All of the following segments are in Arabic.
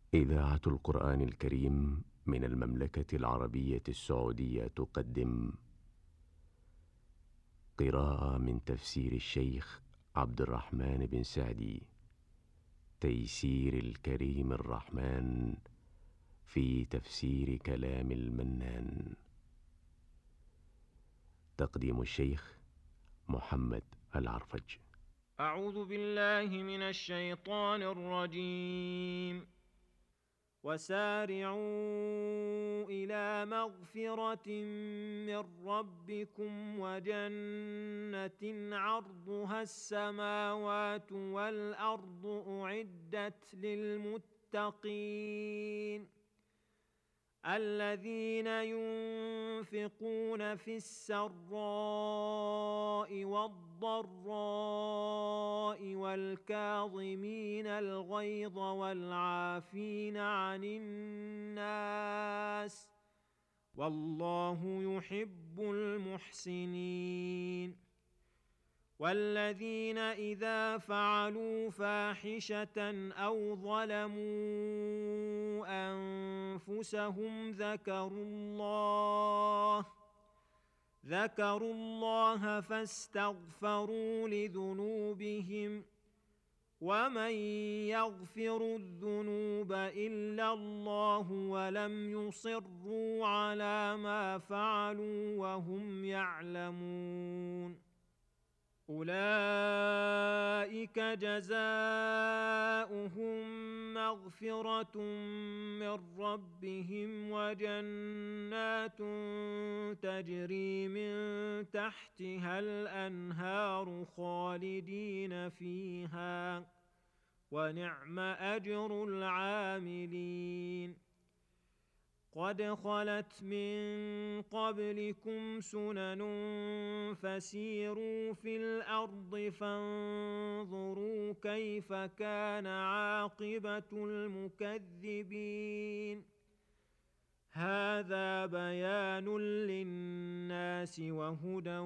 إذاعة القرآن الكريم من المملكة العربية السعودية تقدم قراءة من تفسير الشيخ عبد الرحمن بن سعدي، تيسير الكريم الرحمن في تفسير كلام المنان. تقديم الشيخ محمد العرفج. أعوذ بالله من الشيطان الرجيم. وسارعوا إلى مغفرة من ربكم وجنة عرضها السماوات والأرض أعدت للمتقين الذين ينفقون في السراء والضراء والكاظمين الغيظ والعافين عن الناس والله يحب المحسنين. والذين إذا فعلوا فاحشة أو ظلموا أنفسهم ذكروا الله فاستغفروا لذنوبهم ومن يغفر الذنوب إلا الله ولم يصروا على ما فعلوا وهم يعلمون. أولئك جزاؤهم مغفرة من ربهم وجنات تجري من تحتها الأنهار خالدين فيها ونعم أجر العاملين. قد خلت من قبلكم سنن فسيروا في الأرض فانظروا كيف كان عاقبة المكذبين. هذا بيان للناس وهدى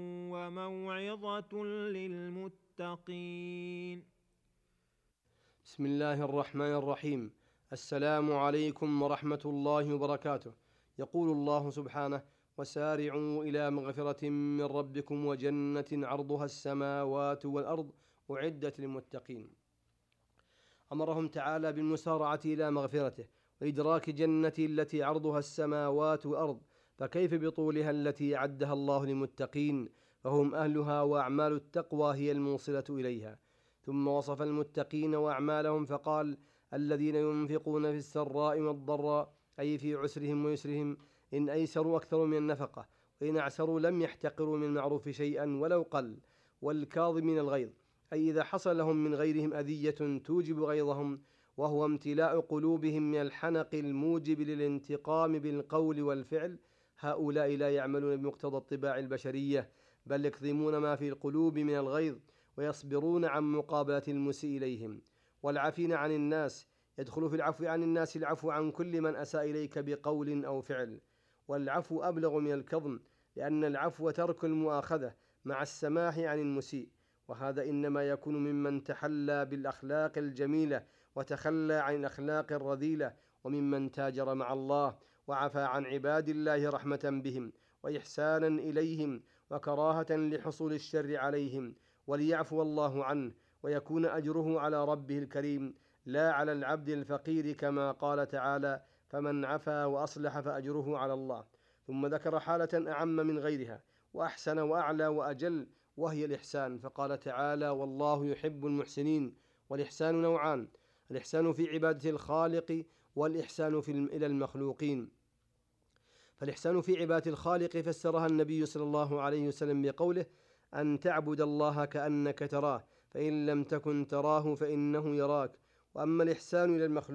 وموعظة للمتقين. بسم الله الرحمن الرحيم. السلام عليكم ورحمة الله وبركاته. يقول الله سبحانه: وسارعوا إلى مغفرة من ربكم وجنة عرضها السماوات والأرض أعدت للمتقين. أمرهم تعالى بالمسارعة إلى مغفرته وإدراك جنته التي عرضها السماوات والأرض، فكيف بطولها التي أعدها الله للمتقين، فهم أهلها وأعمال التقوى هي الموصلة إليها. ثم وصف المتقين وأعمالهم فقال: الذين ينفقون في السراء والضراء، أي في عسرهم ويسرهم، إن أيسروا أكثر من النفقة، وإن أعسروا لم يحتقروا من المعروف شيئا ولو قل. والكاظمين الغيظ، أي إذا حصل لهم من غيرهم أذية توجب غيظهم، وهو امتلاء قلوبهم من الحنق الموجب للانتقام بالقول والفعل، هؤلاء لا يعملون بمقتضى الطباع البشرية، بل يكظمون ما في القلوب من الغيظ ويصبرون عن مقابلة المسيء إليهم. والعافين عن الناس، يدخل في العفو عن الناس العفو عن كل من أساء إليك بقول أو فعل، والعفو أبلغ من الكظم، لأن العفو ترك المؤاخذة مع السماح عن المسيء، وهذا إنما يكون ممن تحلى بالأخلاق الجميلة وتخلى عن الأخلاق الرذيلة، وممن تاجر مع الله وعفى عن عباد الله رحمة بهم وإحسانا إليهم وكراهة لحصول الشر عليهم، وليعفو الله عنه ويكون أجره على ربه الكريم لا على العبد الفقير، كما قال تعالى: فمن عفا وأصلح فأجره على الله. ثم ذكر حالة أعم من غيرها وأحسن وأعلى وأجل، وهي الإحسان، فقال تعالى: والله يحب المحسنين. والإحسان نوعان: الإحسان في عبادة الخالق، والإحسان إلى المخلوقين. فالإحسان في عبادة الخالق فسرها النبي صلى الله عليه وسلم بقوله: أن تعبد الله كأنك تراه، فإن لم تكن تراه فإنه يراك. وأما الإحسان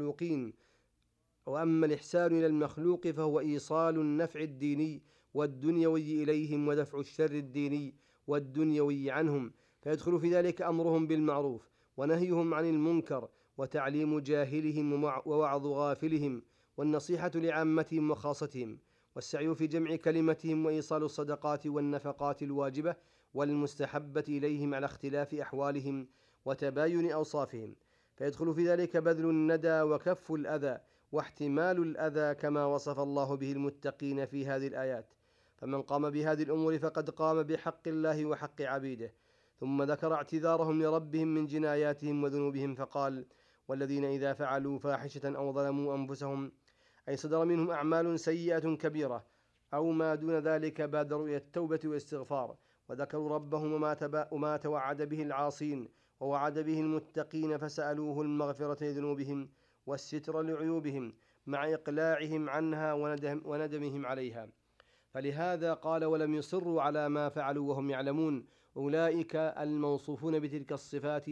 إلى المخلوق فهو إيصال النفع الديني والدنيوي إليهم ودفع الشر الديني والدنيوي عنهم، فيدخل في ذلك أمرهم بالمعروف ونهيهم عن المنكر وتعليم جاهلهم ووعظ غافلهم والنصيحة لعامتهم وخاصتهم، والسعي في جمع كلمتهم وإيصال الصدقات والنفقات الواجبة والمستحبة إليهم على اختلاف أحوالهم وتباين أوصافهم. فيدخل في ذلك بذل الندى وكف الأذى واحتمال الأذى كما وصف الله به المتقين في هذه الآيات. فمن قام بهذه الأمور فقد قام بحق الله وحق عبيده. ثم ذكر اعتذارهم لربهم من جناياتهم وذنوبهم فقال: والذين إذا فعلوا فاحشة أو ظلموا أنفسهم، أي صدر منهم أعمال سيئة كبيرة أو ما دون ذلك، بادروا إلى التوبة والاستغفار، وذكروا ربهم وما توعد به العاصين ووعد به المتقين، فسألوه المغفرة لذنوبهم والستر لعيوبهم مع إقلاعهم عنها وندمهم عليها. فلهذا قال: ولم يصروا على ما فعلوا وهم يعلمون. أولئك الموصوفون بتلك الصفات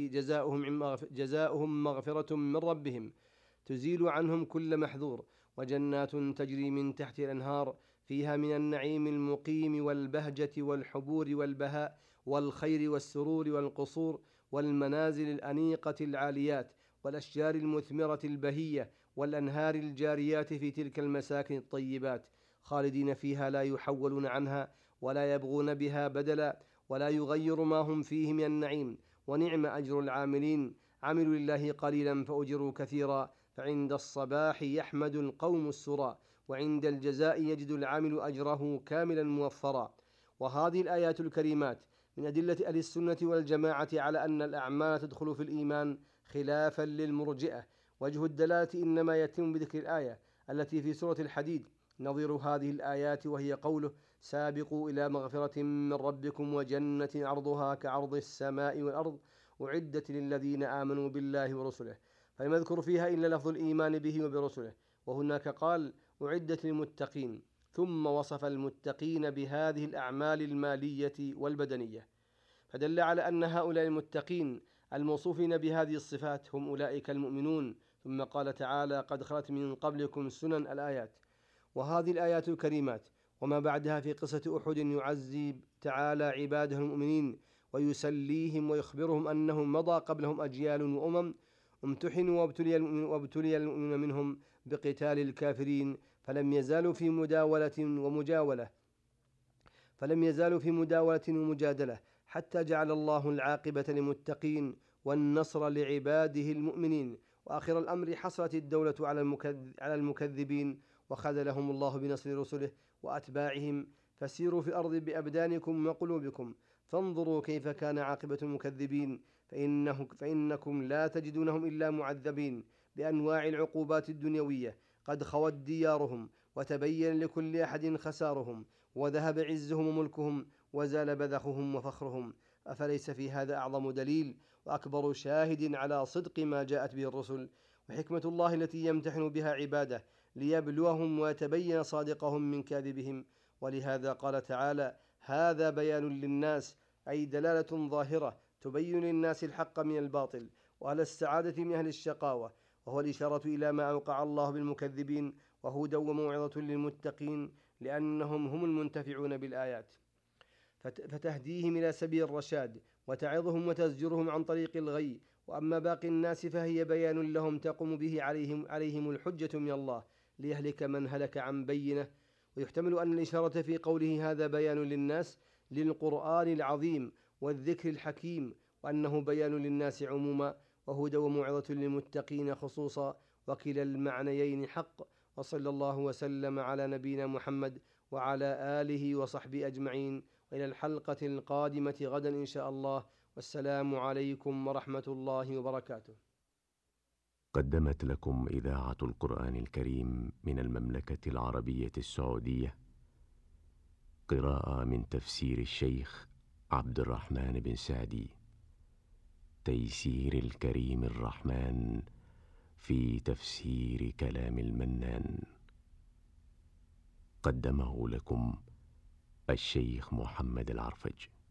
جزاؤهم مغفرة من ربهم تزيل عنهم كل محذور، وجنات تجري من تحت الأنهار فيها من النعيم المقيم والبهجة والحبور والبهاء والخير والسرور والقصور والمنازل الأنيقة العاليات والأشجار المثمرة البهية والأنهار الجاريات في تلك المساكن الطيبات، خالدين فيها لا يحولون عنها ولا يبغون بها بدلا ولا يغير ما هم فيه من النعيم. ونعم أجر العاملين، عملوا لله قليلا فأجروا كثيرا، فعند الصباح يحمد القوم السرى، وعند الجزاء يجد العامل أجره كاملا موفرا. وهذه الآيات الكريمات من أدلة أهل السنة والجماعة على أن الأعمال تدخل في الإيمان خلافا للمرجئة. وجه الدلالة إنما يتم بذكر الآية التي في سورة الحديد نظير هذه الآيات، وهي قوله: سابقوا إلى مغفرة من ربكم وجنة عرضها كعرض السماء والأرض أعدت للذين آمنوا بالله ورسله. فلم يذكر فيها إلا لفظ الإيمان به وبرسله، وهناك قال: أعدت للمتقين، ثم وصف المتقين بهذه الأعمال المالية والبدنية، فدل على أن هؤلاء المتقين الموصوفين بهذه الصفات هم أولئك المؤمنون. ثم قال تعالى: قد خلت من قبلكم سنن الآيات. وهذه الآيات الكريمات وما بعدها في قصة أحد يعزي تعالى عباده المؤمنين ويسليهم ويخبرهم أنه مضى قبلهم أجيال وأمم امتحنوا وابتلي المؤمنون منهم بقتال الكافرين، فلم يزالوا في مداولة ومجادلة حتى جعل الله العاقبة للمتقين والنصر لعباده المؤمنين. وآخر الأمر حصلت الدولة على المكذبين، وخذلهم الله بنصر رسله وأتباعهم. فسيروا في الأرض بأبدانكم وقلوبكم فانظروا كيف كان عاقبة المكذبين، فإنكم لا تجدونهم إلا معذبين بأنواع العقوبات الدنيوية، قد خوت ديارهم وتبين لكل أحد خسارهم، وذهب عزهم وملكهم وزال بذخهم وفخرهم. أفليس في هذا أعظم دليل وأكبر شاهد على صدق ما جاءت به الرسل، وحكمة الله التي يمتحن بها عباده ليبلوهم ويتبين صادقهم من كاذبهم. ولهذا قال تعالى: هذا بيان للناس، أي دلالة ظاهرة تبين للناس الحق من الباطل وأهل السعادة من أهل الشقاوة، وهو الإشارة إلى ما أوقع الله بالمكذبين، وهدى وموعظة للمتقين لأنهم هم المنتفعون بالآيات، فتهديهم إلى سبيل الرشاد وتعظهم وتزجرهم عن طريق الغي. وأما باقي الناس فهي بيان لهم تقوم به عليهم الحجة من الله ليهلك من هلك عن بينه. ويحتمل أن الإشارة في قوله هذا بيان للناس للقرآن العظيم والذكر الحكيم، وأنه بيان للناس عموما وهدى وموعظة للمتقين خصوصا، وكلا المعنيين حق. وصلى الله وسلم على نبينا محمد وعلى آله وصحبه أجمعين، وإلى الحلقة القادمة غدا إن شاء الله، والسلام عليكم ورحمة الله وبركاته. قدمت لكم إذاعة القرآن الكريم من المملكة العربية السعودية قراءة من تفسير الشيخ عبد الرحمن بن سعدي، تيسير الكريم الرحمن في تفسير كلام المنان. قدمه لكم الشيخ محمد العرفج.